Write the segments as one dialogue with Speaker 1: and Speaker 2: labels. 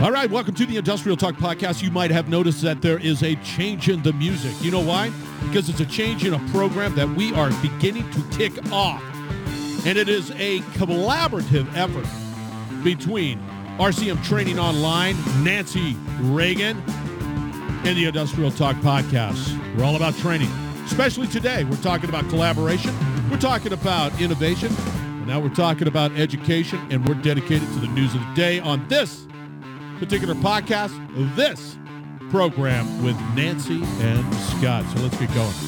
Speaker 1: All right, welcome to the Industrial Talk Podcast. You might have noticed that there is a change in the music. You know why? Because it's a change in a program that we are beginning to kick off. And it is a collaborative effort between RCM Training Online, Nancy Reagan, and the Industrial Talk Podcast. We're all about training. Especially today, we're talking about collaboration. We're talking about innovation. And now we're talking about education, and we're dedicated to the news of the day on this particular podcast, this program with Nancy and Scott. So let's get going.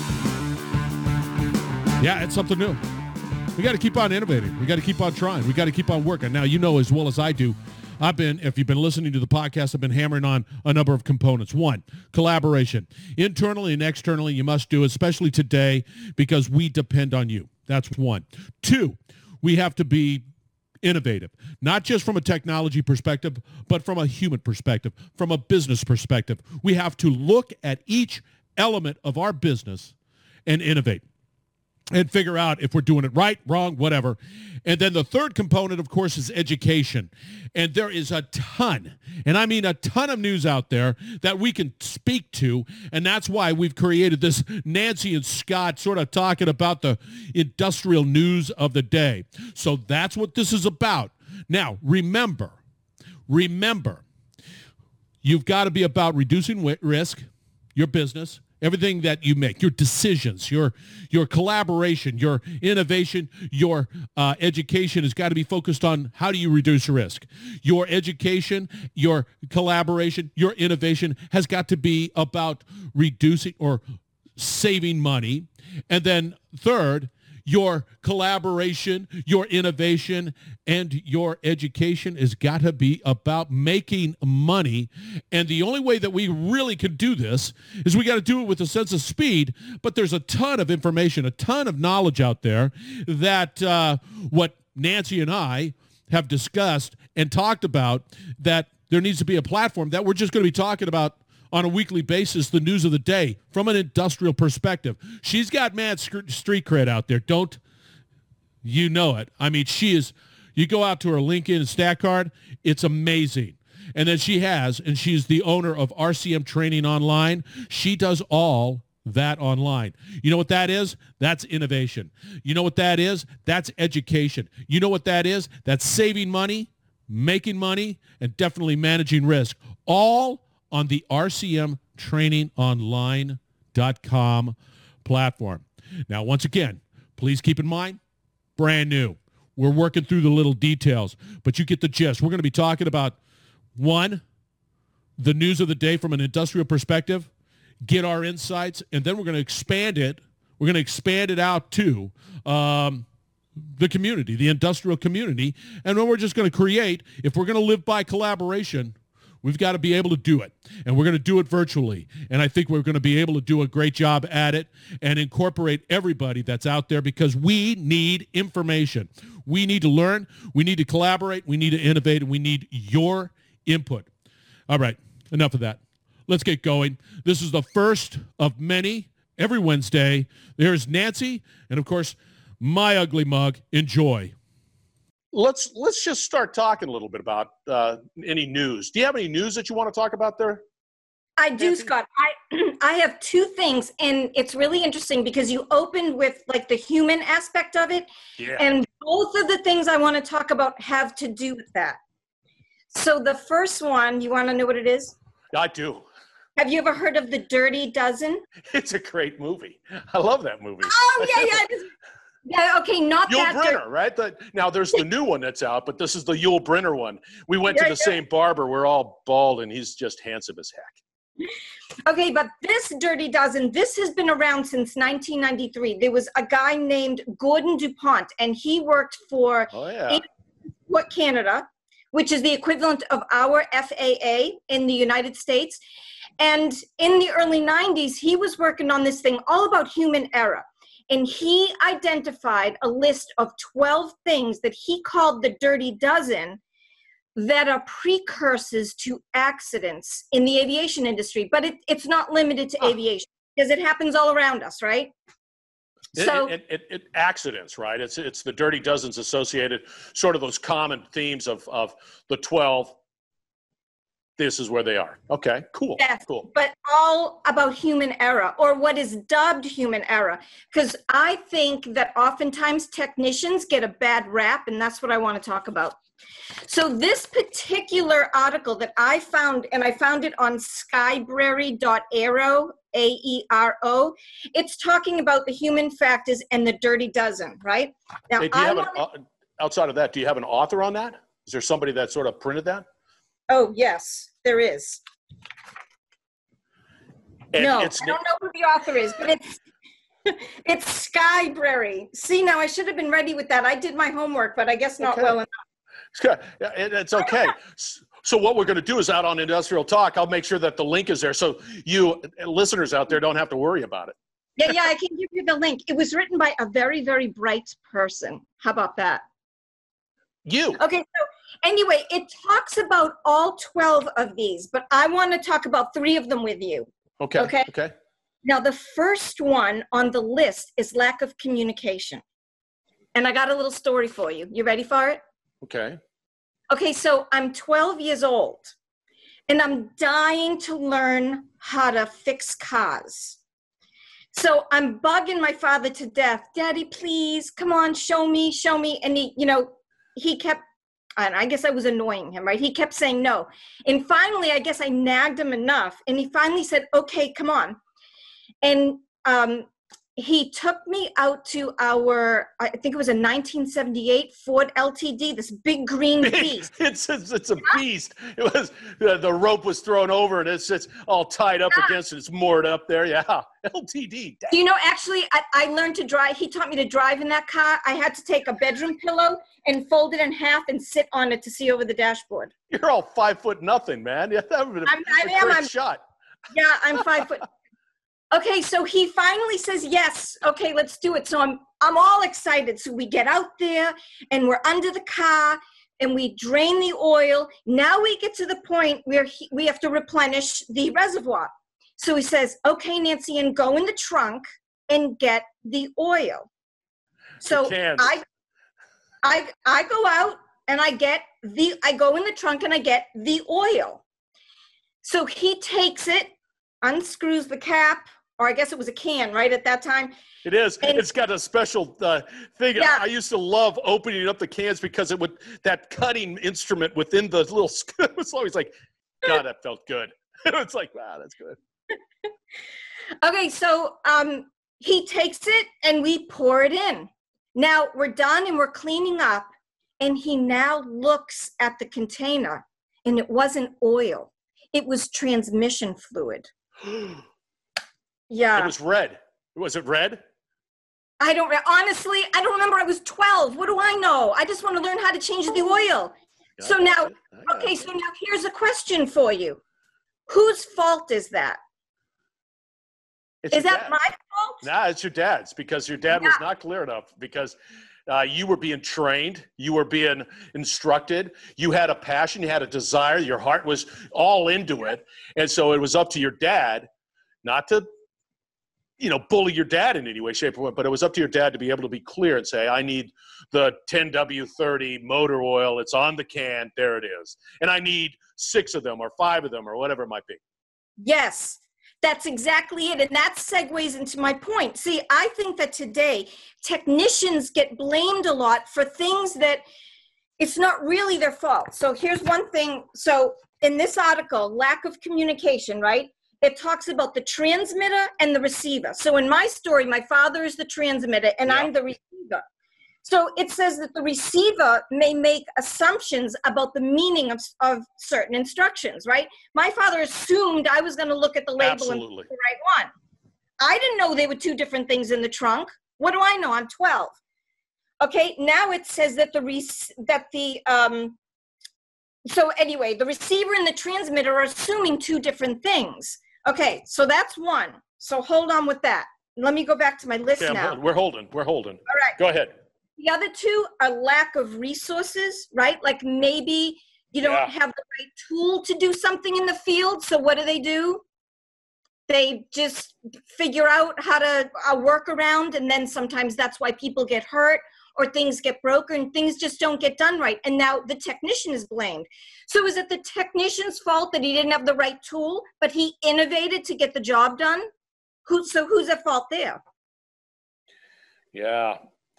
Speaker 1: Yeah, it's something new. We got to keep on innovating. We got to keep on trying. We got to keep on working. Now, you know as well as I do, if you've been listening to the podcast, I've been hammering on a number of components. One, collaboration. Internally and externally, you must do, especially today, because we depend on you. That's one. Two, we have to be innovative, not just from a technology perspective, but from a human perspective, from a business perspective. We have to look at each element of our business and innovate and figure out if we're doing it right, wrong, whatever. And then the third component, of course, is education. And there is a ton, and I mean a ton of news out there that we can speak to. And that's why we've created this Nancy and Scott sort of talking about the industrial news of the day. So that's what this is about. Now, remember, you've got to be about reducing risk, your business, everything that you make, your decisions, your collaboration, your innovation, your education has got to be focused on how do you reduce risk. Your education, your collaboration, your innovation has got to be about reducing or saving money. And then third, your collaboration, your innovation, and your education has got to be about making money. And the only way that we really can do this is we got to do it with a sense of speed. But there's a ton of information, a ton of knowledge out there that what Nancy and I have discussed and talked about, that there needs to be a platform that we're just going to be talking about on a weekly basis, the news of the day from an industrial perspective. She's got mad street cred out there. Don't you know it? I mean, she is, you go out to her LinkedIn and Stat Card, it's amazing. And then she's the owner of RCM Training Online. She does all that online. You know what that is? That's innovation. You know what that is? That's education. You know what that is? That's saving money, making money, and definitely managing risk. All on the rcmtrainingonline.com platform. Now, once again, please keep in mind, brand new. We're working through the little details, but you get the gist. We're going to be talking about, one, the news of the day from an industrial perspective, get our insights, and then we're going to expand it. We're going to expand it out to the community, the industrial community, and then we're just going to create, if we're going to live by collaboration, we've got to be able to do it, and we're going to do it virtually. And I think we're going to be able to do a great job at it and incorporate everybody that's out there, because we need information. We need to learn. We need to collaborate. We need to innovate, and we need your input. All right, enough of that. Let's get going. This is the first of many every Wednesday. There's Nancy, and of course, my ugly mug. Enjoy.
Speaker 2: Let's just start talking a little bit about any news. Do you have any news that you want to talk about there?
Speaker 3: I do, Scott. I have two things, and it's really interesting because you opened with like the human aspect of it,
Speaker 2: Yeah.
Speaker 3: and both of the things I want to talk about have to do with that. So the first one, you want to know what it is?
Speaker 2: I do.
Speaker 3: Have you ever heard of The Dirty Dozen?
Speaker 2: It's a great movie. I love that movie.
Speaker 3: Oh, yeah. Yeah, okay, not
Speaker 2: Yul
Speaker 3: that.
Speaker 2: Brynner, right? Now, there's the new one that's out, but this is the Yul Brynner one. We went to the same barber. We're all bald, and he's just handsome as heck.
Speaker 3: Okay, but this Dirty Dozen, this has been around since 1993. There was a guy named Gordon DuPont, and he worked for Canada, which is the equivalent of our FAA in the United States. And in the early 90s, he was working on this thing all about human error. And he identified a list of 12 things that he called the Dirty Dozen that are precursors to accidents in the aviation industry. But it's not limited to aviation, because it happens all around us, right?
Speaker 2: Accidents, right? It's the Dirty Dozens associated, sort of those common themes of the 12 this is where they are. Okay, cool.
Speaker 3: Yes,
Speaker 2: cool.
Speaker 3: But all about human error, or what is dubbed human error. Because I think that oftentimes technicians get a bad rap, and that's what I want to talk about. So this particular article that I found, and I found it on skybrary.aero, AERO, it's talking about the human factors and the dirty dozen, right? Now,
Speaker 2: Hey, outside of that, do you have an author on that? Is there somebody that sort of printed that?
Speaker 3: Oh, yes, there is.
Speaker 2: And
Speaker 3: no, I don't know who the author is, but it's Skybrary. See, now I should have been ready with that. I did my homework, but I guess not well enough.
Speaker 2: It's okay. So what we're going to do is out on Industrial Talk, I'll make sure that the link is there so you listeners out there don't have to worry about it.
Speaker 3: Yeah, I can give you the link. It was written by a very, very bright person. How about that?
Speaker 2: You.
Speaker 3: Okay, so anyway, it talks about all 12 of these, but I want to talk about 3 of them with you.
Speaker 2: Okay.
Speaker 3: Now, the first one on the list is lack of communication. And I got a little story for you. You ready for it?
Speaker 2: Okay.
Speaker 3: Okay, so I'm 12 years old, and I'm dying to learn how to fix cars. So I'm bugging my father to death. Daddy, please, come on, show me. And he kept, and I guess I was annoying him, right? He kept saying no. And finally, I guess I nagged him enough. And he finally said, okay, come on. And he took me out to our, I think it was a 1978 Ford LTD, this big green beast.
Speaker 2: It's a beast. It was, the rope was thrown over and it's all tied up against it. It's moored up there. Yeah. LTD. Dang.
Speaker 3: You know, actually, I learned to drive. He taught me to drive in that car. I had to take a bedroom pillow and fold it in half and sit on it to see over the dashboard.
Speaker 2: You're all 5'0" man. Yeah, that would have been a great shot.
Speaker 3: Yeah, I'm 5 foot. Okay, so he finally says, yes, okay, let's do it. So I'm all excited. So we get out there and we're under the car and we drain the oil. Now we get to the point where we have to replenish the reservoir. So he says, okay, Nancy, and go in the trunk and get the oil. So I go out and I go in the trunk and I get the oil. So he takes it, unscrews the cap, or I guess it was a can, right, at that time?
Speaker 2: It is. And it's got a special thing. Yeah. I used to love opening up the cans because that cutting instrument within the little, it was always like, God, that felt good. It's like, wow, that's good.
Speaker 3: Okay, so he takes it and we pour it in. Now we're done and we're cleaning up, and he now looks at the container, and it wasn't oil. It was transmission fluid. Yeah.
Speaker 2: It was red. Was it red?
Speaker 3: Honestly, I don't remember. I was 12. What do I know? I just want to learn how to change the oil. So now here's a question for you. Whose fault is that? Is that my fault?
Speaker 2: Nah, it's your dad's, because your dad was not clear enough, because you were being trained. You were being instructed. You had a passion. You had a desire. Your heart was all into it. And so it was up to your dad not to, bully your dad in any way, shape, or form, but it was up to your dad to be able to be clear and say, I need the 10W30 motor oil. It's on the can. There it is. And I need 6 of them or 5 of them or whatever it might be.
Speaker 3: Yes, that's exactly it. And that segues into my point. See, I think that today technicians get blamed a lot for things that it's not really their fault. So here's one thing. So in this article, lack of communication, right? It talks about the transmitter and the receiver. So in my story, my father is the transmitter and I'm the receiver. So it says that the receiver may make assumptions about the meaning of certain instructions, right? My father assumed I was going to look at the label and pick the right one. I didn't know they were 2 different things in the trunk. What do I know? I'm 12. Okay, now it says that so anyway, the receiver and the transmitter are assuming 2 different things. Okay, so that's one. So hold on with that. Let me go back to my list now.
Speaker 2: We're holding. All
Speaker 3: right.
Speaker 2: Go ahead.
Speaker 3: The other 2 are lack of resources, right? Like maybe you don't have the right tool to do something in the field. So what do? They just figure out how to work around, and then sometimes that's why people get hurt. or things get broken, things just don't get done right. And now the technician is blamed. So is it the technician's fault that he didn't have the right tool, but he innovated to get the job done? Who's at fault there?
Speaker 2: Yeah,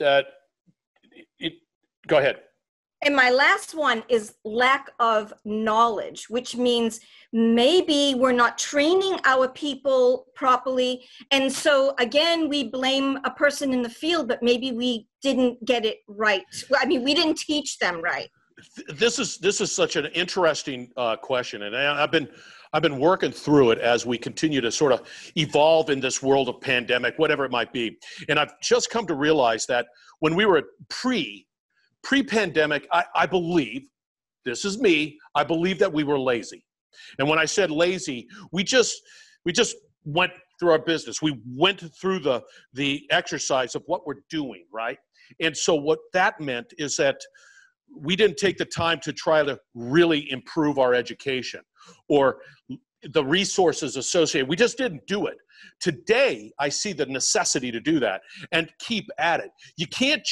Speaker 2: go ahead.
Speaker 3: And my last one is lack of knowledge, which means maybe we're not training our people properly. And so again, we blame a person in the field, but maybe we didn't get it right. I mean, we didn't teach them right.
Speaker 2: This is such an interesting question, and I've been working through it as we continue to sort of evolve in this world of pandemic, whatever it might be. And I've just come to realize that when we were pre-pandemic, I believe, this is me, I believe that we were lazy. And when I said lazy, we just went through our business. We went through the exercise of what we're doing, right? And so what that meant is that we didn't take the time to try to really improve our education or the resources associated. We just didn't do it. Today, I see the necessity to do that and keep at it. You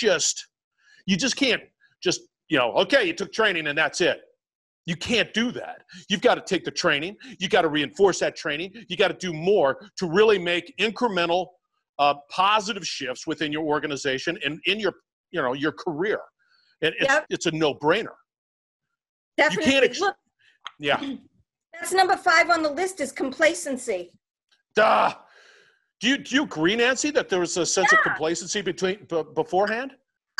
Speaker 2: just can't just, okay, you took training and that's it. You can't do that. You've got to take the training. You got to reinforce that training. You got to do more to really make incremental positive shifts within your organization and in your career. And it's a no-brainer.
Speaker 3: Definitely.
Speaker 2: You can't
Speaker 3: Look,
Speaker 2: yeah.
Speaker 3: That's number 5 on the list is complacency.
Speaker 2: Duh. Do you agree, Nancy, that there was a sense of complacency beforehand?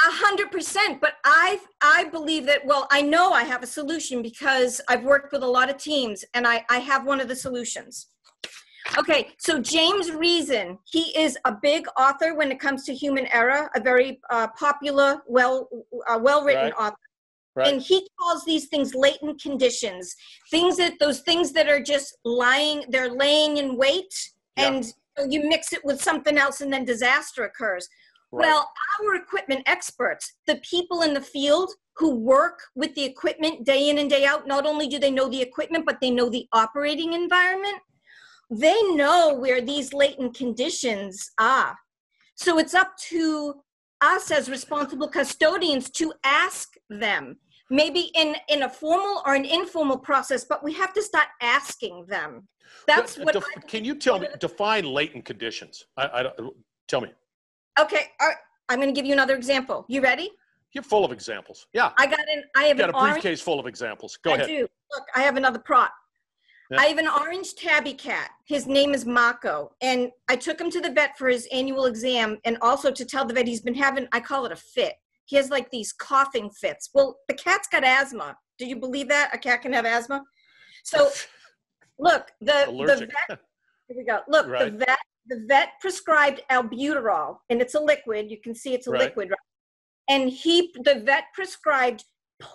Speaker 3: 100%, but I believe that, well, I know I have a solution because I've worked with a lot of teams and I have one of the solutions. Okay, so James Reason, he is a big author when it comes to human error, a very popular, well-written author. Right. And he calls these things latent conditions, those things that are just they're laying in wait, and you mix it with something else and then disaster occurs. Right. Well, our equipment experts, the people in the field who work with the equipment day in and day out, not only do they know the equipment, but they know the operating environment. They know where these latent conditions are. So it's up to us as responsible custodians to ask them, maybe in a formal or an informal process, but we have to start asking them. That's what.
Speaker 2: Can you tell me, define latent conditions? Tell me.
Speaker 3: Okay, I'm going to give you another example. You ready?
Speaker 2: You're full of examples. Yeah.
Speaker 3: I have
Speaker 2: a briefcase full of examples. Go ahead.
Speaker 3: I do. Look, I have another prop. Yeah. I have an orange tabby cat. His name is Mako. And I took him to the vet for his annual exam and also to tell the vet he's been having, I call it a fit. He has like these coughing fits. Well, the cat's got asthma. Do you believe that? A cat can have asthma? So look, the vet, here we go. Look, right. The vet prescribed albuterol, and it's a liquid. You can see it's a liquid, right? And the vet prescribed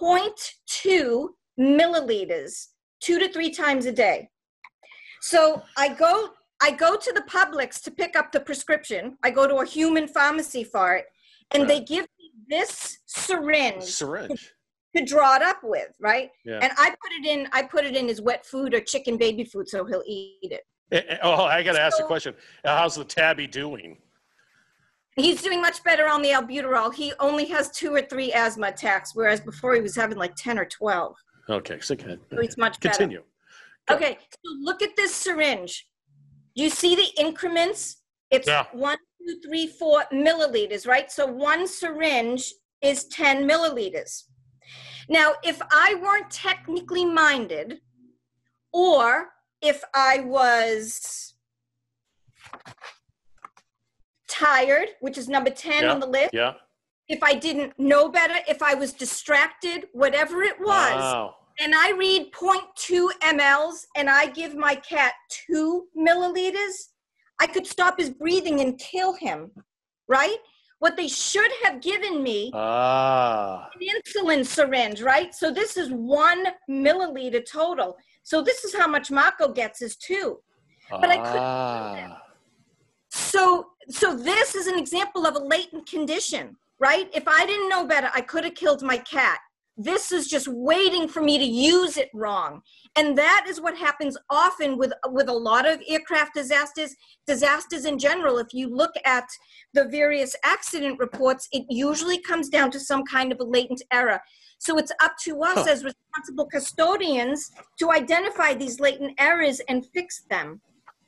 Speaker 3: 0.2 milliliters 2 to 3 times a day. So I go to the Publix to pick up the prescription. I go to a human pharmacy for it, and they give me this syringe to draw it up with, right? Yeah. And I put it in his wet food or chicken baby food, so he'll eat it.
Speaker 2: Oh, I got to ask a question. How's the tabby doing?
Speaker 3: He's doing much better on the albuterol. He only has 2 or 3 asthma attacks, whereas before he was having like 10 or 12.
Speaker 2: Okay, so good.
Speaker 3: So he's much better.
Speaker 2: Continue.
Speaker 3: Okay, so look at this syringe. Do you see the increments? It's 1, 2, 3, 4 milliliters, right? So one syringe is 10 milliliters. Now, if I weren't technically minded, or if I was tired, which is number 10 on the list, if I didn't know better, if I was distracted, whatever it was, and I read 0.2 mLs and I give my cat 2 milliliters, I could stop his breathing and kill him, right? What they should have given me, an insulin syringe, right? So this is 1 milliliter total. So this is how much Mako gets is 2. But I couldn't. So this is an example of a latent condition, right? If I didn't know better, I could have killed my cat. this is just waiting for me to use it wrong. And that is what happens often with a lot of aircraft disasters in general. If you look at the various accident reports, it usually comes down to some kind of a latent error. So it's up to us as responsible custodians to identify these latent errors and fix them.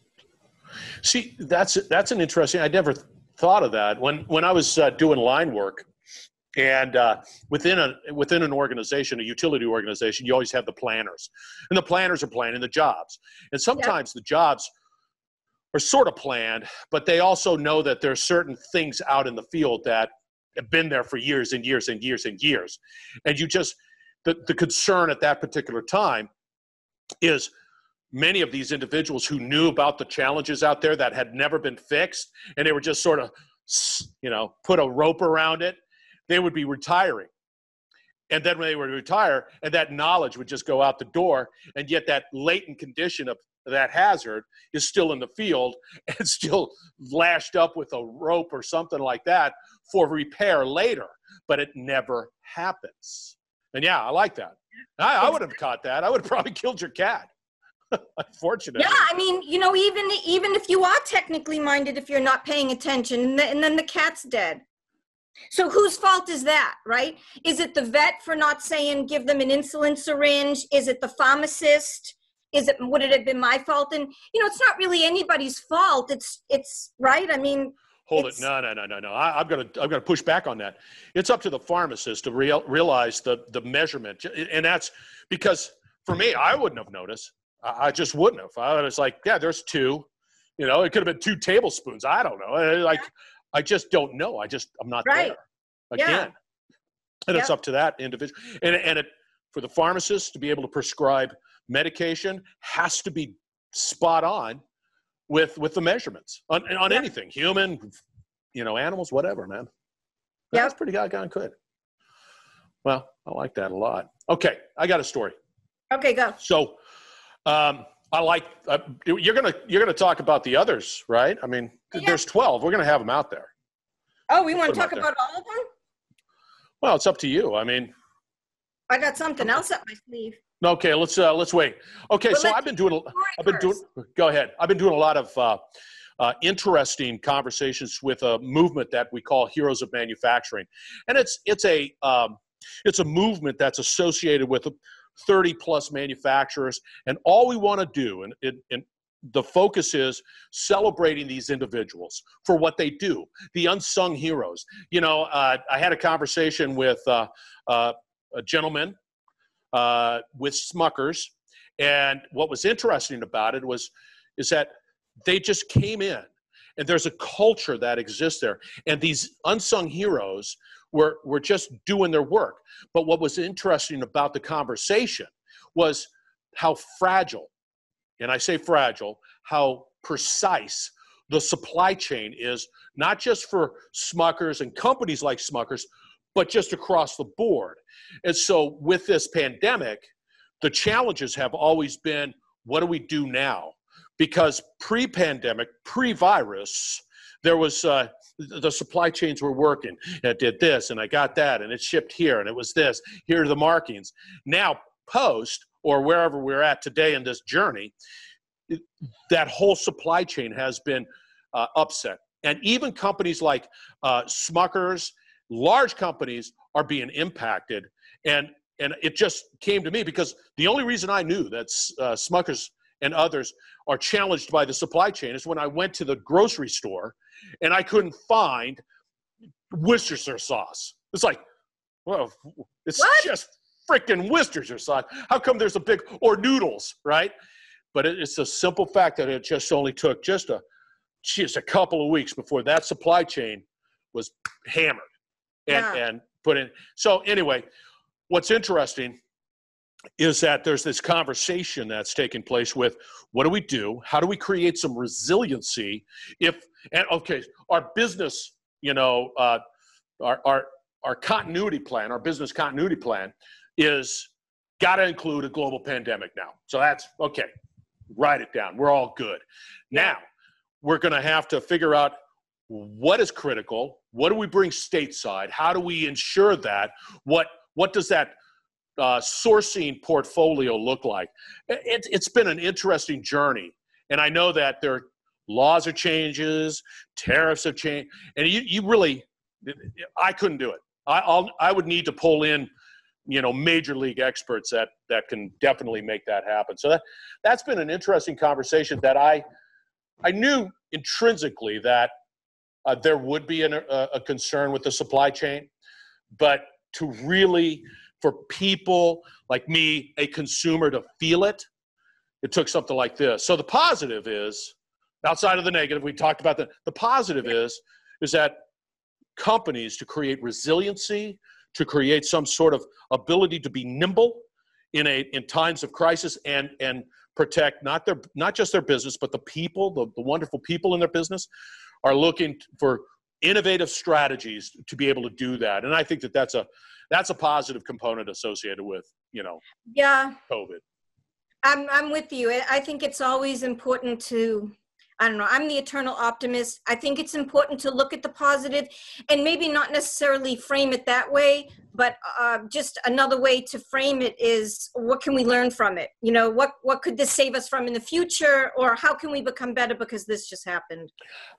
Speaker 2: See, that's an interesting, I never thought of that. When I was doing line work, and within an organization, a utility organization, you always have the planners. And the planners are planning the jobs. And sometimes the jobs are sort of planned, but they also know that there are certain things out in the field that have been there for years and years and years and years. And you just, the concern at that particular time is many of these individuals who knew about the challenges out there that had never been fixed, and they were just sort of, put a rope around it, they would be retiring. And then when they would retire, and that knowledge would just go out the door, and yet that latent condition of that hazard is still in the field and still lashed up with a rope or something like that for repair later, but it never happens. And yeah, I like that. I would have caught that. I would have probably killed your cat. Unfortunately.
Speaker 3: Yeah, I mean, even if you are technically minded, if you're not paying attention, and then the cat's dead. So whose fault is that, right? Is it the vet for not saying give them an insulin syringe? Is it the pharmacist? Would it have been my fault? And it's not really anybody's fault. It's right. I mean,
Speaker 2: hold it. No. I'm gonna push back on that. It's up to the pharmacist to realize the measurement, and that's because for me, I wouldn't have noticed. I just wouldn't have. I was like, yeah, there's 2. It could have been 2 tablespoons. I don't know. I just don't know. I'm not there again. And it's up to that individual. And for the pharmacist to be able to prescribe medication has to be spot on with the measurements on anything, human, animals, whatever, man. That's pretty goddamn good. Well, I like that a lot. Okay, I got a story.
Speaker 3: Okay, go.
Speaker 2: So, I like you're gonna talk about the others, right? I mean, there's 12. We're gonna have them out there.
Speaker 3: Oh, we want to talk about all of them?
Speaker 2: Well, it's up to you. I mean,
Speaker 3: I got something else up my sleeve.
Speaker 2: Okay, let's wait. Okay, so I've been doing. Go ahead. I've been doing a lot of interesting conversations with a movement that we call Heroes of Manufacturing, and it's a movement that's associated with 30 plus manufacturers, and all we want to do, and the focus is celebrating these individuals for what they do, the unsung heroes. I had a conversation with a gentleman with Smuckers, and what was interesting about it is that they just came in, and there's a culture that exists there, and these unsung heroes were just doing their work. But what was interesting about the conversation was how fragile, and I say fragile, how precise the supply chain is, not just for Smuckers and companies like Smuckers, but just across the board. And so with this pandemic, the challenges have always been, what do we do now? Because pre-pandemic, pre-virus, there was the supply chains were working. It did this, and I got that, and it shipped here, and it was this. Here are the markings. Now, post, or wherever we're at today in this journey, that whole supply chain has been upset. And even companies like Smuckers, large companies, are being impacted. And it just came to me because the only reason I knew that Smuckers and others are challenged by the supply chain is when I went to the grocery store and I couldn't find Worcestershire sauce. It's like, well, it's just freaking Worcestershire sauce. How come there's a big, or noodles, right? But it's a simple fact that it just only took just a couple of weeks before that supply chain was hammered and put in. So anyway, what's interesting is that there's this conversation that's taking place with what do we do? How do we create some resiliency? Our business, our continuity plan, our business continuity plan is got to include a global pandemic now. So that's okay. Write it down. We're all good. Now we're going to have to figure out what is critical. What do we bring stateside? How do we ensure that? What does that sourcing portfolio look like? It's been an interesting journey. And I know that there are laws are changes, tariffs have changed, and you really, I couldn't do it. I would need to pull in, major league experts that can definitely make that happen. So that's been an interesting conversation that I knew intrinsically that there would be a concern with the supply chain, but to really, for people like me, a consumer, to feel it, it took something like this. So the positive is, outside of the negative, we talked about the positive is that companies, to create resiliency, to create some sort of ability to be nimble in times of crisis and protect not just their business, but the people, the wonderful people in their business, are looking for innovative strategies to be able to do that. And I think that's a positive component associated with, COVID.
Speaker 3: I'm with you. I think it's always important to, I don't know, I'm the eternal optimist. I think it's important to look at the positive and maybe not necessarily frame it that way, but just another way to frame it is, what can we learn from it? What could this save us from in the future, or how can we become better because this just happened?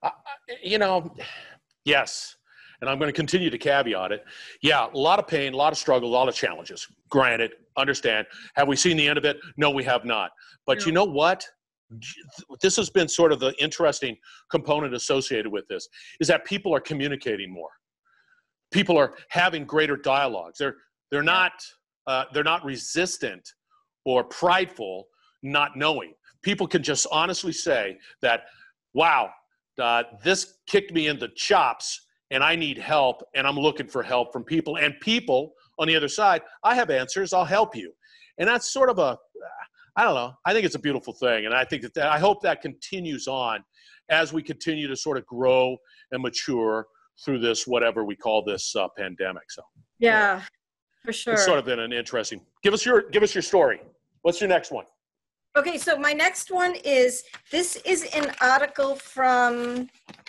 Speaker 2: Yes. And I'm going to continue to caveat it. Yeah, a lot of pain, a lot of struggle, a lot of challenges. Granted, understand. Have we seen the end of it? No, we have not. But you know what? This has been sort of the interesting component associated with this, is that people are communicating more. People are having greater dialogues. They're not resistant or prideful, not knowing. People can just honestly say that, wow, this kicked me in the chops, and I need help, and I'm looking for help from people. And people on the other side, I have answers, I'll help you. And that's sort of I don't know, I think it's a beautiful thing. And I think I hope that continues on as we continue to sort of grow and mature through this, whatever we call this pandemic. So
Speaker 3: yeah, for sure.
Speaker 2: It's sort of been an interesting, give us your story. What's your next one?
Speaker 3: Okay, so my next one is an article from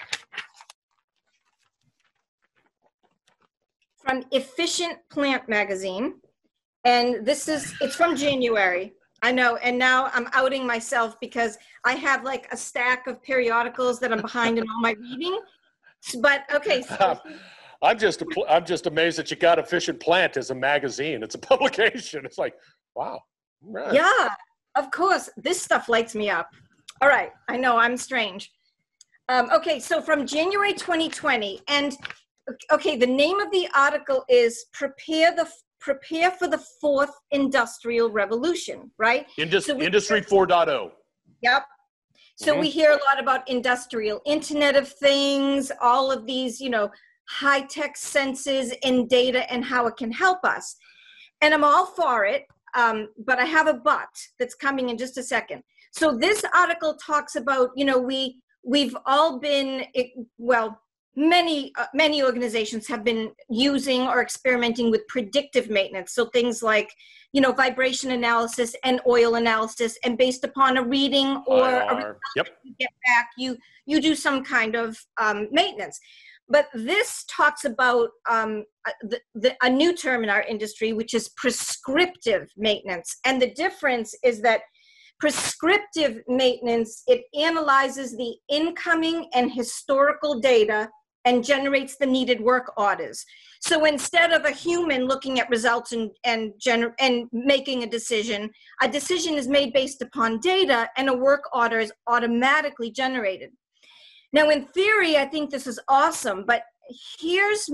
Speaker 3: Efficient Plant magazine, and it's from January. I know, and now I'm outing myself because I have like a stack of periodicals that I'm behind in all my reading. But okay, so
Speaker 2: I'm just amazed that you got Efficient Plant as a magazine. It's a publication. It's like, wow. Right.
Speaker 3: Yeah, of course. This stuff lights me up. All right, I know I'm strange. Okay, so from January 2020, and okay, the name of the article is Prepare for the Fourth Industrial Revolution, right?
Speaker 2: Industry 4.0.
Speaker 3: Yep. So we hear a lot about industrial Internet of Things, all of these, high-tech senses and data and how it can help us. And I'm all for it, but I have a but that's coming in just a second. So this article talks about, we've all been, many organizations have been using or experimenting with predictive maintenance. So things like, vibration analysis and oil analysis, and based upon a reading or a result you get back, you do some kind of maintenance. But this talks about a new term in our industry, which is prescriptive maintenance. And the difference is that prescriptive maintenance, it analyzes the incoming and historical data and generates the needed work orders. So instead of a human looking at results and making a decision is made based upon data, and a work order is automatically generated. Now, in theory, I think this is awesome, but here's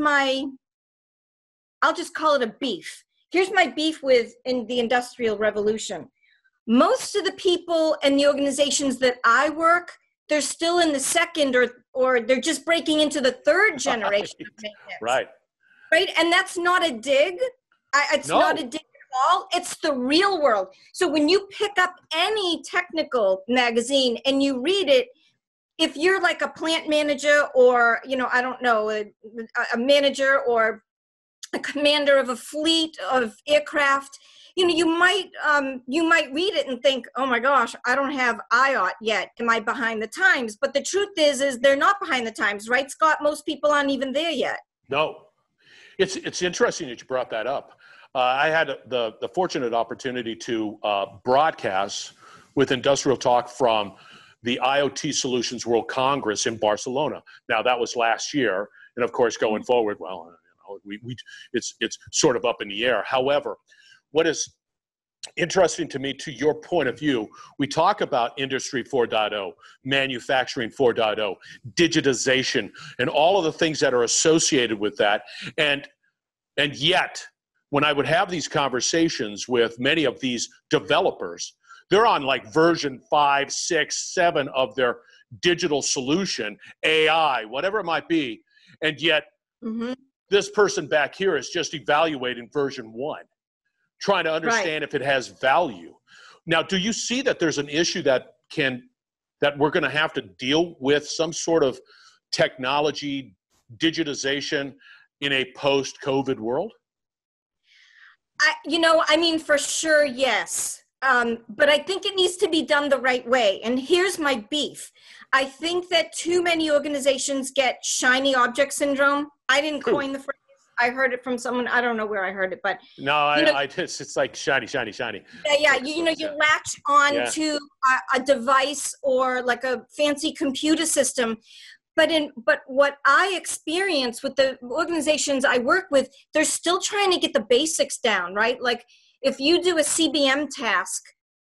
Speaker 3: I'll just call it a beef. Here's my beef in the Industrial Revolution. Most of the people and the organizations that I work, they're still in the second or they're just breaking into the third generation of maintenance.
Speaker 2: Right.
Speaker 3: Right. And that's not a dig. It's not a dig at all. It's the real world. So when you pick up any technical magazine and you read it, if you're like a plant manager or, I don't know, a manager or a commander of a fleet of aircraft, you might read it and think, oh my gosh, I don't have IOT yet. Am I behind the times? But the truth is they're not behind the times, right, Scott? Most people aren't even there yet.
Speaker 2: No. It's interesting that you brought that up. I had the fortunate opportunity to broadcast with Industrial Talk from the IoT Solutions World Congress in Barcelona. Now, that was last year, and of course, going forward, well, it's sort of up in the air. However, what is interesting to me, to your point of view, we talk about Industry 4.0, Manufacturing 4.0, digitization, and all of the things that are associated with that. And yet, when I would have these conversations with many of these developers, they're on like version 5, 6, 7 of their digital solution, AI, whatever it might be. And yet, this person back here is just evaluating version 1. Trying to understand if it has value. Now, do you see that there's an issue that we're going to have to deal with some sort of technology digitization in a post-COVID world?
Speaker 3: For sure, yes. But I think it needs to be done the right way. And here's my beef. I think that too many organizations get shiny object syndrome. I didn't coin the phrase. I heard it from someone. I don't know where I heard it, but
Speaker 2: no, it's like shiny, shiny, shiny.
Speaker 3: Yeah. You latch on to a device or like a fancy computer system, but what I experience with the organizations I work with, they're still trying to get the basics down, right? Like if you do a CBM task,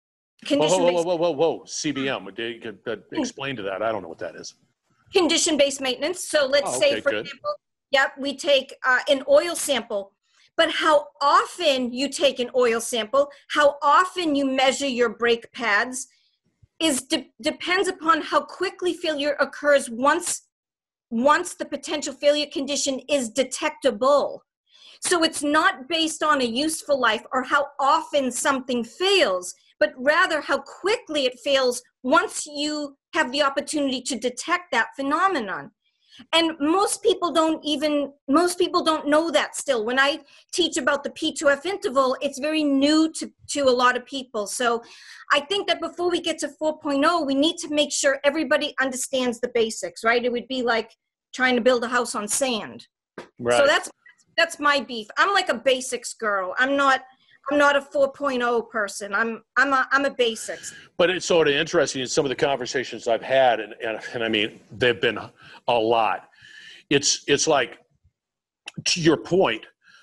Speaker 2: whoa, CBM. Explain to that. I don't know what that is.
Speaker 3: Condition-based maintenance. So let's say, for example. Yep, we take an oil sample, but how often you take an oil sample, how often you measure your brake pads depends upon how quickly failure occurs once the potential failure condition is detectable. So it's not based on a useful life or how often something fails, but rather how quickly it fails once you have the opportunity to detect that phenomenon. And most people don't know that still. When I teach about the P2F interval, it's very new to a lot of people. So I think that before we get to 4.0, we need to make sure everybody understands the basics, right? It would be like trying to build a house on sand. Right. So that's my beef. I'm like a basics girl. I'm not a 4.0 person. I'm a basics.
Speaker 2: But it's sort of interesting in some of the conversations I've had, and I mean, they've been a lot. It's like, to your point,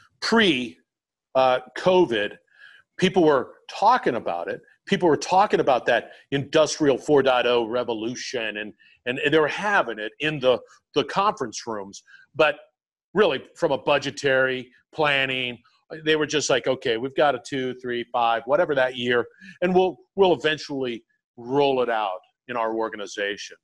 Speaker 2: pre-COVID, people were talking about it. People were talking about that industrial 4.0 revolution, and they were having it in the conference rooms. But really, from a budgetary planning, they were just like, okay, we've got a 2, 3, 5, whatever that year, and we'll eventually roll it out in our organization.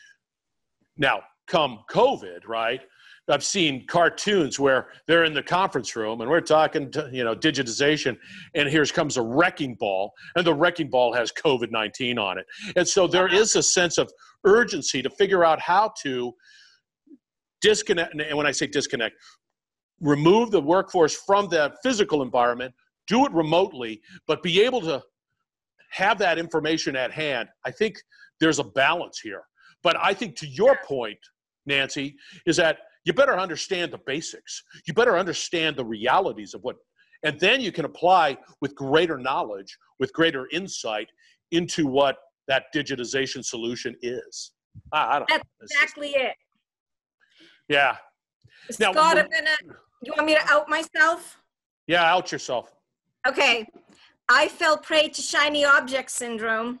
Speaker 2: Now, come COVID, right? I've seen cartoons where they're in the conference room and we're talking to, digitization, and here comes a wrecking ball, and the wrecking ball has COVID-19 on it. And so there is a sense of urgency to figure out how to disconnect, and when I say disconnect, remove the workforce from the physical environment, do it remotely, but be able to have that information at hand. I think there's a balance here. But I think to your point, Nancy, is that you better understand the basics. You better understand the realities of and then you can apply with greater knowledge, with greater insight into what that digitization solution is. I don't know.
Speaker 3: That's exactly it.
Speaker 2: Yeah.
Speaker 3: Scott, you want me to out myself?
Speaker 2: Yeah, out yourself.
Speaker 3: Okay. I fell prey to shiny object syndrome.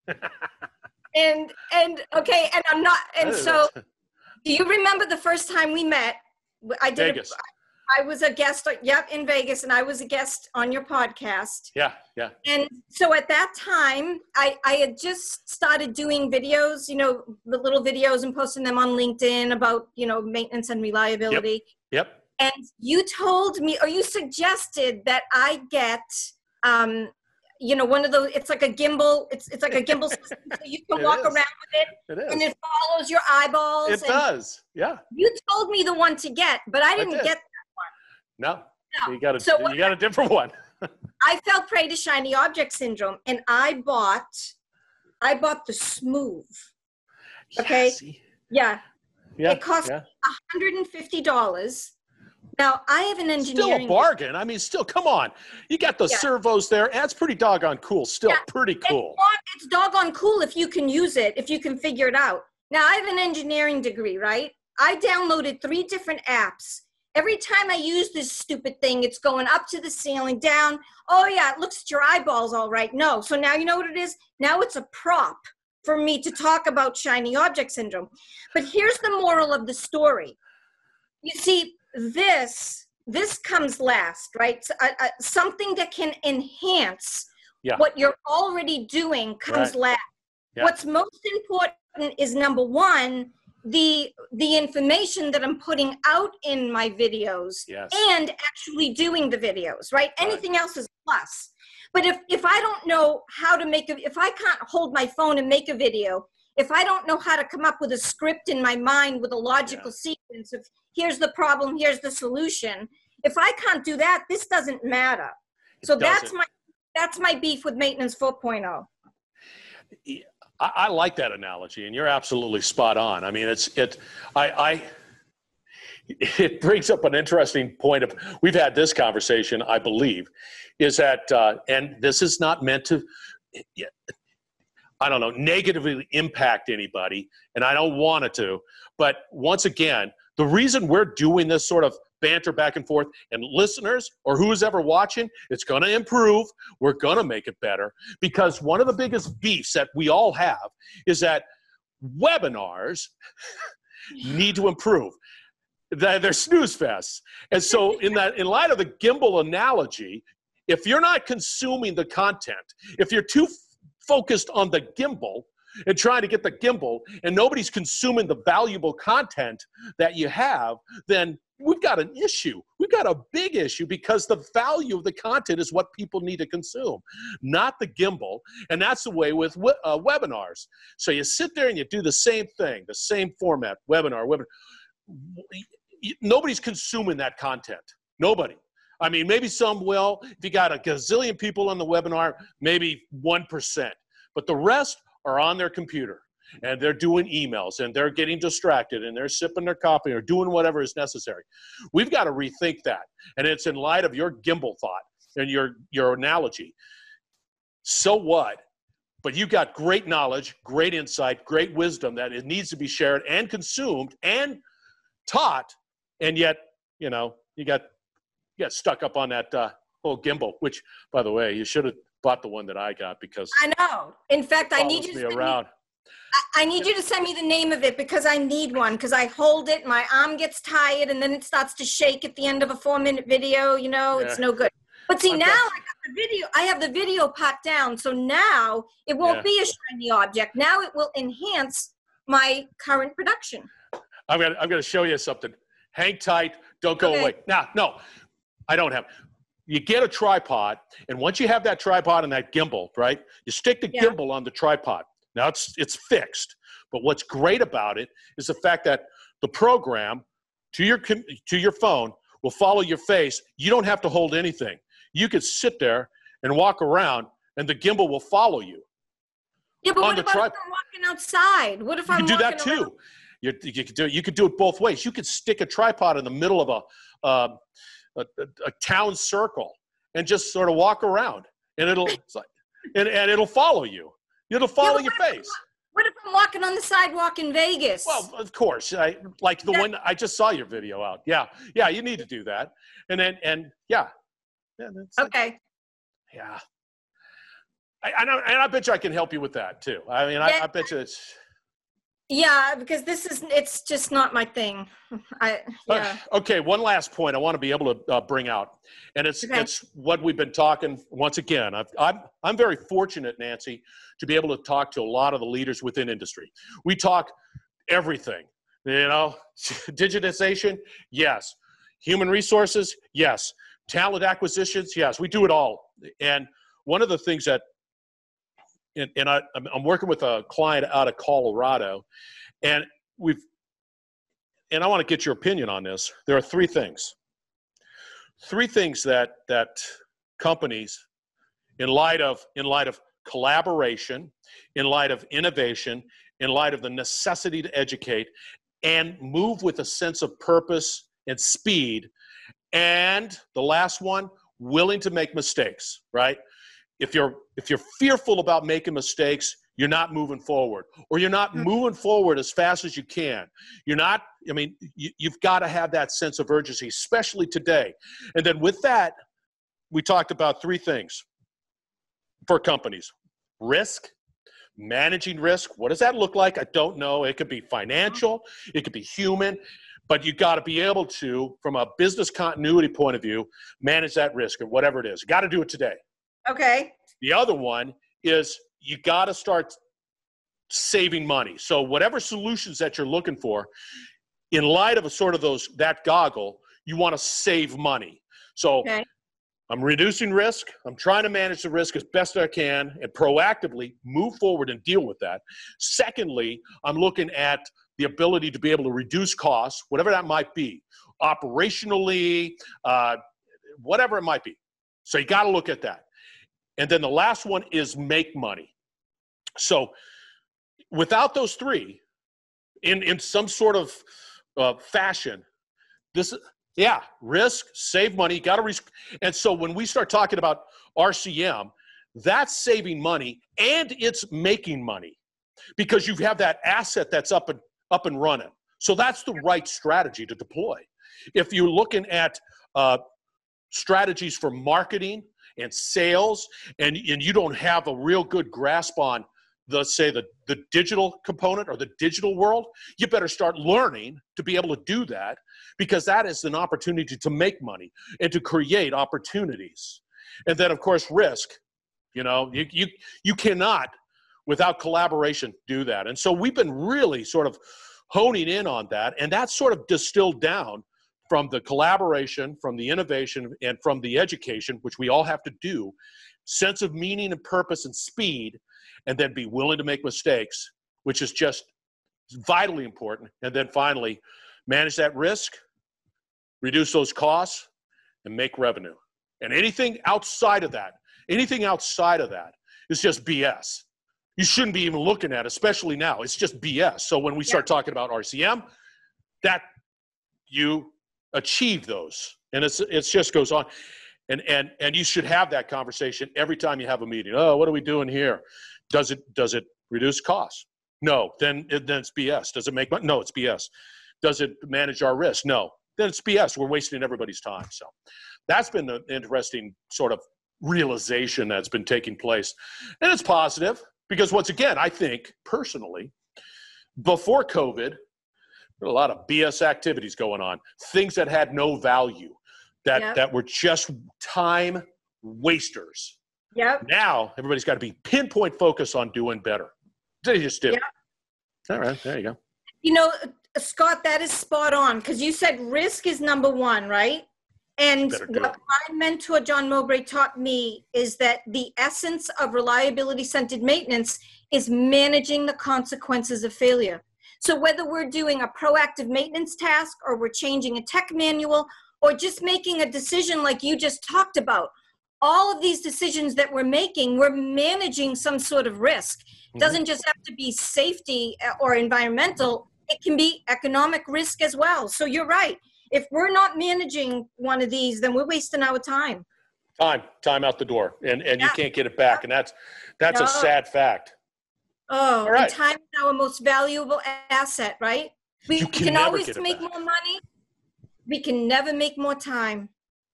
Speaker 3: and I'm not, and so do you remember the first time we met? I did
Speaker 2: Vegas.
Speaker 3: I was a guest, in Vegas, and I was a guest on your podcast.
Speaker 2: Yeah.
Speaker 3: And so at that time, I had just started doing videos, the little videos, and posting them on LinkedIn about, maintenance and reliability.
Speaker 2: Yep.
Speaker 3: And you told me, or you suggested that I get, one of those, it's like a gimbal, it's like a gimbal system, so you can walk around with it.
Speaker 2: It is.
Speaker 3: And it follows your eyeballs.
Speaker 2: It does, yeah.
Speaker 3: You told me the one to get, but I didn't get that one.
Speaker 2: No. You got a different one.
Speaker 3: I fell prey to shiny object syndrome, and I bought the Smooth. Okay.
Speaker 2: Yeah.
Speaker 3: It cost $150. Now, I have an engineering...
Speaker 2: Still a bargain. I mean, still, come on. You got the servos there. That's pretty doggone cool. Still pretty cool.
Speaker 3: It's doggone cool if you can use it, if you can figure it out. Now, I have an engineering degree, right? I downloaded 3 different apps. Every time I use this stupid thing, it's going up to the ceiling, down. Oh, yeah, it looks at your eyeballs all right. No. So now you know what it is? Now it's a prop for me to talk about shiny object syndrome. But here's the moral of the story. You see, this comes last, right? Something that can enhance what you're already doing comes last. Yeah. What's most important is, number one, the information that I'm putting out in my videos and actually doing the videos, right? Anything else is a plus. But if I don't know how to if I can't hold my phone and make a video, if I don't know how to come up with a script in my mind with a logical sequence of here's the problem, here's the solution, if I can't do that, this doesn't matter. So that's my beef with Maintenance 4.0.
Speaker 2: I like that analogy, and you're absolutely spot on. I mean, it brings up an interesting point of, we've had this conversation, I believe, is that, and this is not meant to, I don't know, negatively impact anybody, and I don't want it to, but once again, the reason we're doing this sort of banter back and forth, and listeners or who's ever watching, it's going to improve. We're going to make it better, because one of the biggest beefs that we all have is that webinars need to improve. They're snooze fests. And so in light of the gimbal analogy, if you're not consuming the content, if you're too focused on the gimbal and trying to get the gimbal and nobody's consuming the valuable content that you have, then we've got an issue. We've got a big issue, because the value of the content is what people need to consume, not the gimbal. And that's the way with webinars. So you sit there and you do the same thing, the same format, webinar. Nobody's consuming that content. Nobody. I mean, maybe some will. If you got a gazillion people on the webinar, maybe 1%. But the rest are on their computer, and they're doing emails, and they're getting distracted, and they're sipping their coffee or doing whatever is necessary. We've got to rethink that. And it's in light of your gimbal thought and your analogy. So what? But you got great knowledge, great insight, great wisdom that it needs to be shared and consumed and taught. And yet, you got stuck up on that whole gimbal, which, by the way, you should have bought the one that I got, because
Speaker 3: I know. In fact, I need you to send me the name of it, because I need one, because I hold it, my arm gets tired, and then it starts to shake at the end of a 4-minute video. It's no good. But see, now I have the video popped down, so now it won't be a shiny object. Now it will enhance my current production.
Speaker 2: I'm gonna show you something. Hang tight. Don't go away. No, I don't have. You get a tripod, and once you have that tripod and that gimbal, right, you stick the gimbal on the tripod. Now it's fixed. But what's great about it is the fact that the program to your phone will follow your face. You don't have to hold anything. You could sit there and walk around, and the gimbal will follow you.
Speaker 3: Yeah, but what about if I'm walking outside? What if I'm walking around?
Speaker 2: You can do that too. You could do it both ways. You could stick a tripod in the middle of a town circle and just sort of walk around, and it'll follow you. It'll follow your face.
Speaker 3: What if I'm walking on the sidewalk in Vegas?
Speaker 2: Well, of course, like the one I just saw your video out. Yeah, you need to do that,
Speaker 3: okay.
Speaker 2: Yeah. I bet you I can help you with that too. I mean, I bet you it's.
Speaker 3: Yeah, because it's just not my thing.
Speaker 2: Okay, one last point I want to be able to bring out, and it's what we've been talking. Once again, I'm very fortunate, Nancy, to be able to talk to a lot of the leaders within industry. We talk everything, digitization, yes. Human resources, yes. Talent acquisitions, yes. We do it all. And one of the things that I'm working with a client out of Colorado, and I want to get your opinion on this. There are three things that companies, in light of collaboration, in light of innovation, in light of the necessity to educate and move with a sense of purpose and speed. And the last one, willing to make mistakes, right? If you're fearful about making mistakes, you're not moving forward, or you're not moving forward as fast as you can. You've got to have that sense of urgency, especially today. And then with that, we talked about three things for companies: risk, managing risk. What does that look like? I don't know. It could be financial, it could be human, but you got to be able to, from a business continuity point of view, manage that risk or whatever it is. You got to do it today. Okay. The other one is you got to start saving money. So whatever solutions that you're looking for, in light of that goggle, you want to save money. So I'm reducing risk. I'm trying to manage the risk as best I can and proactively move forward and deal with that. Secondly, I'm looking at the ability to be able to reduce costs, whatever that might be, operationally, whatever it might be. So you got to look at that. And then the last one is make money. So without those three, in some sort of fashion, risk, save money, got to risk. And so when we start talking about RCM, that's saving money and it's making money because you have that asset that's up and running. So that's the right strategy to deploy. If you're looking at strategies for marketing and sales, and you don't have a real good grasp on the digital component or the digital world, you better start learning to be able to do that, because that is an opportunity to make money and to create opportunities. And then, of course, risk. You cannot, without collaboration, do that. And so we've been really sort of honing in on that, and that's sort of distilled down from the collaboration, from the innovation, and from the education, which we all have to do, sense of meaning and purpose and speed, and then be willing to make mistakes, which is just vitally important. And then finally, manage that risk, reduce those costs, and make revenue. And anything outside of that is just BS. You shouldn't be even looking at, especially now. It's just BS. So when we start talking about RCM, that you achieve those, and it just goes on. And you should have that conversation every time you have a meeting. Oh, what are we doing here? Does it reduce costs? No. Then it's BS. Does it make money? No, it's BS. Does it manage our risk? No. Then it's BS. We're wasting everybody's time. So that's been an interesting sort of realization that's been taking place. And it's positive because, once again, I think personally, before COVID, there were a lot of BS activities going on, things that had no value, that were just time wasters. Yep. Now everybody's got to be pinpoint focused on doing better. They just do. Yep. All right, there you go.
Speaker 3: Scott, that is spot on, because you said risk is number one, right? And what my mentor, John Mowbray, taught me is that the essence of reliability-centered maintenance is managing the consequences of failure. So whether we're doing a proactive maintenance task, or we're changing a tech manual, or just making a decision like you just talked about, all of these decisions that we're making, we're managing some sort of risk. It doesn't just have to be safety or environmental. It can be economic risk as well. So you're right. If we're not managing one of these, then we're wasting our time.
Speaker 2: Time out the door, and you can't get it back. And that's a sad fact.
Speaker 3: Oh, right. And time is our most valuable asset, right? We can always make more money. We can never make more time.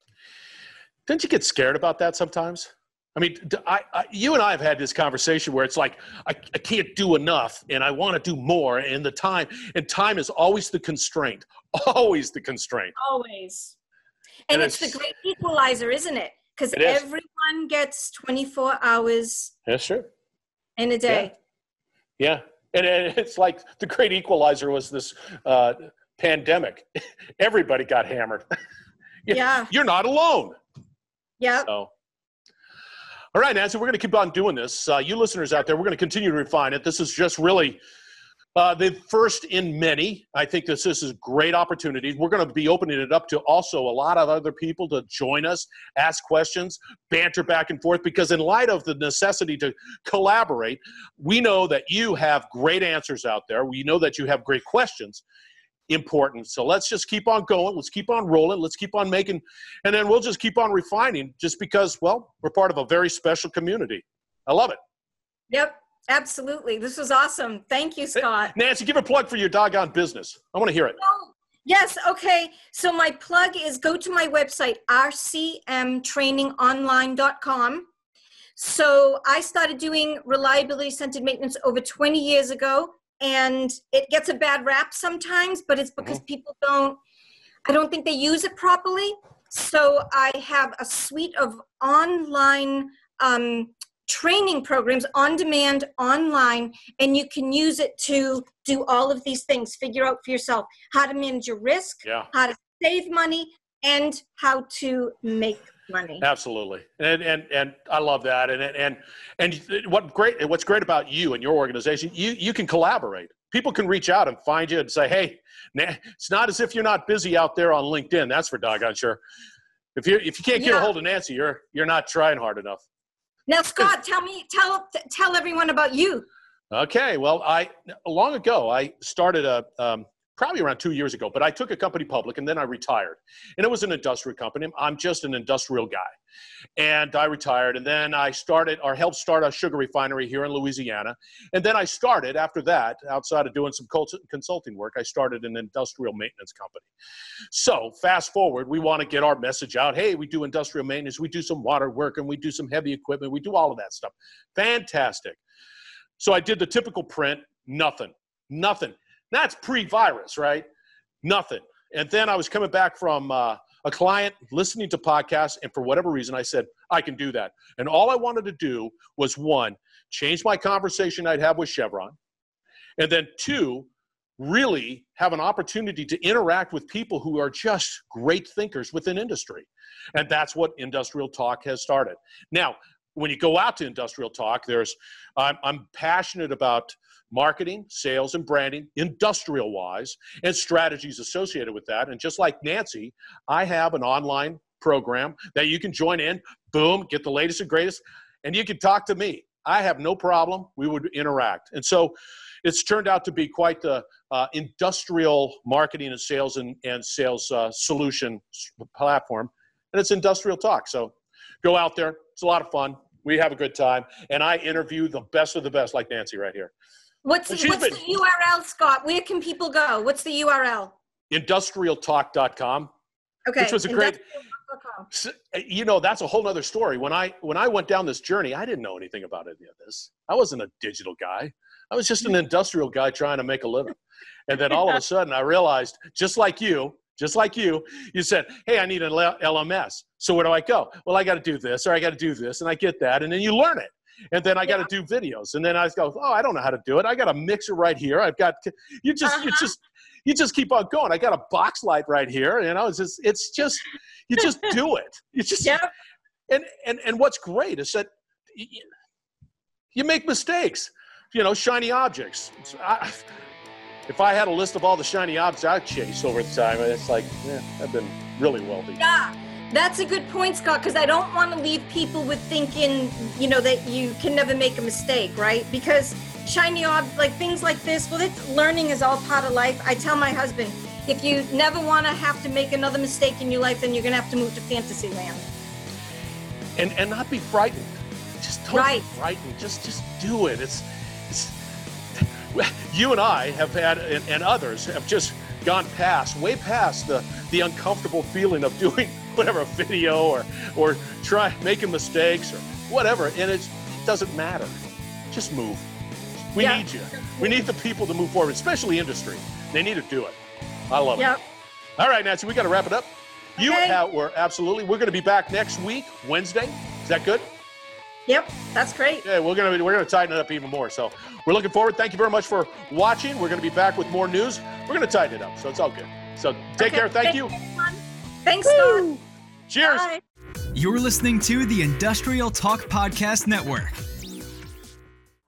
Speaker 2: Don't you get scared about that sometimes? I mean, you and I have had this conversation where it's like, I can't do enough and I want to do more, and time is always the constraint. Always the constraint.
Speaker 3: Always. And it's the great equalizer, isn't it? Because everyone gets 24 hours in a day.
Speaker 2: Yeah. And it's like the great equalizer was this pandemic. Everybody got hammered. You're not alone.
Speaker 3: Yeah.
Speaker 2: So, all right, Nancy, we're going to keep on doing this. You listeners out there, we're going to continue to refine it. This is just really the first in many. I think this is a great opportunity. We're going to be opening it up to also a lot of other people to join us, ask questions, banter back and forth, because in light of the necessity to collaborate, we know that you have great answers out there. We know that you have great questions. important. So let's just keep on going. Let's keep on rolling. Let's keep on making, and then we'll just keep on refining just because, well, we're part of a very special community. I love it.
Speaker 3: Yep, absolutely. This was awesome. Thank you, Scott.
Speaker 2: Nancy, give a plug for your doggone business. I want to hear it.
Speaker 3: Oh, yes, okay. So my plug is go to my website, rcmtrainingonline.com. So I started doing reliability-centered maintenance over 20 years ago, and it gets a bad rap sometimes, but it's because people I don't think they use it properly. So I have a suite of online training programs on demand online, and you can use it to do all of these things. Figure out for yourself how to manage your risk, how to save money, and how to make money.
Speaker 2: Absolutely. And I love that. And what's great about you and your organization, you can collaborate. People can reach out and find you and say, hey, it's not as if you're not busy out there on LinkedIn. That's for doggone sure. If you can't get a hold of Nancy, you're not trying hard enough.
Speaker 3: Now, Scott, tell everyone about you.
Speaker 2: Okay. Well, long ago, I started probably around 2 years ago, but I took a company public and then I retired. And it was an industrial company. I'm just an industrial guy. And I retired, and then I helped start a sugar refinery here in Louisiana. And then I started, after that, outside of doing some consulting work, I started an industrial maintenance company. So fast forward, we want to get our message out. Hey, we do industrial maintenance, we do some water work, and we do some heavy equipment. We do all of that stuff. Fantastic. So I did the typical print, nothing. That's pre-virus, right? Nothing. And then I was coming back from a client listening to podcasts, and for whatever reason, I said, I can do that. And all I wanted to do was, one, change my conversation I'd have with Chevron, and then two, really have an opportunity to interact with people who are just great thinkers within industry. And that's what Industrial Talk has started. Now, when you go out to Industrial Talk, I'm passionate about marketing, sales, and branding, industrial-wise, and strategies associated with that. And just like Nancy, I have an online program that you can join in, boom, get the latest and greatest, and you can talk to me. I have no problem. We would interact. And so it's turned out to be quite the industrial marketing and sales and sales solution platform, and it's Industrial Talk. So go out there. It's a lot of fun. We have a good time, and I interview the best of the best, like Nancy right here.
Speaker 3: What's the URL, Scott? Where can people go? What's the URL?
Speaker 2: Industrialtalk.com.
Speaker 3: Okay.
Speaker 2: Which was a great, that's a whole nother story. When I went down this journey, I didn't know anything about any of this. I wasn't a digital guy. I was just an industrial guy trying to make a living. And then all of a sudden I realized, just like you said, hey, I need an LMS. So where do I go? Well, I got to do this, or I got to do this, and I get that, and then you learn it. And then I got to do videos, and then I go, oh, I don't know how to do it. I got a mixer right here. I've got you just keep on going. I got a box light right here. It's just you just do it. You just and what's great is that you make mistakes. Shiny objects. If I had a list of all the shiny objects I chased over the time, it's like, I've been really wealthy.
Speaker 3: Yeah. That's a good point, Scott, because I don't want to leave people with thinking, that you can never make a mistake, right? Because things like this, learning is all part of life. I tell my husband, if you never want to have to make another mistake in your life, then you're going to have to move to fantasy land.
Speaker 2: And not be frightened. Just don't be frightened. Just do it. It's you and I have had, and others have just gone way past the uncomfortable feeling of doing whatever, a video or try making mistakes or whatever, and it doesn't matter. Just move. We need you. We need the people to move forward, especially industry. They need to do it. I love it. All right, Nancy, we got to wrap it up.
Speaker 3: Okay.
Speaker 2: We're going to be back next week, Wednesday. Is that good?
Speaker 3: Yep, that's great.
Speaker 2: Yeah, we're gonna tighten it up even more. So we're looking forward. Thank you very much for watching. We're gonna be back with more news. We're gonna tighten it up, so it's all good. So take care. Thank you.
Speaker 3: Thanks, Scott.
Speaker 2: Cheers.
Speaker 3: Bye.
Speaker 4: You're listening to the Industrial Talk Podcast Network.